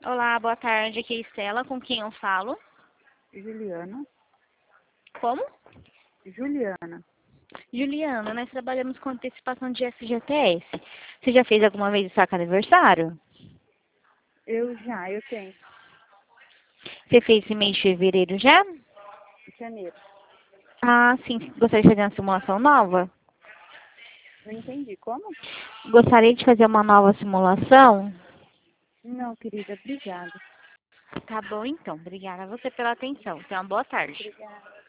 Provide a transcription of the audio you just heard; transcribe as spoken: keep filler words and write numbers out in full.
Olá, boa tarde. Aqui é a Estela, com quem eu falo? Juliana. Como? Juliana. Juliana, nós trabalhamos com antecipação de F G T S. Você já fez alguma vez o saque aniversário? Eu já, eu tenho. Você fez esse mês de fevereiro já? Janeiro. Ah, sim. Gostaria de fazer uma simulação nova? Não entendi. Como? Gostaria de fazer uma nova simulação? Não, querida, obrigada. Tá bom, então. Obrigada a você pela atenção. Tenha uma boa tarde. Obrigada.